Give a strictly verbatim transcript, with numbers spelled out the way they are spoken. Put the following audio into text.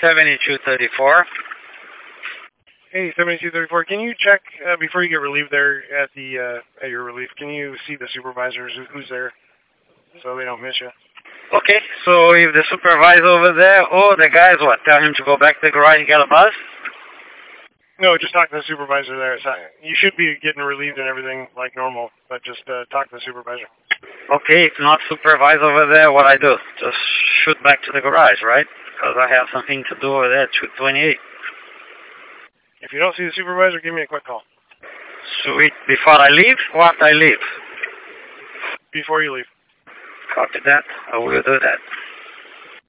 seventy-two thirty-four. Hey, seventy-two thirty-four, can you check, uh, before you get relieved there at the, uh, at your relief, can you see the supervisors, who- who's there, so they don't miss you? Okay, so if the supervisor over there, or the guys, what, tell him to go back to the garage and get a bus? No, just talk to the supervisor there. It's not, you should be getting relieved and everything like normal, but just uh, talk to the supervisor. Okay, if not supervisor over there, what I do? Just shoot back to the garage, right? Because I have something to do over there at two twenty-eight. If you don't see the supervisor, give me a quick call. Sweet. Before I leave or after I leave? Before you leave. Copy that. I will do that.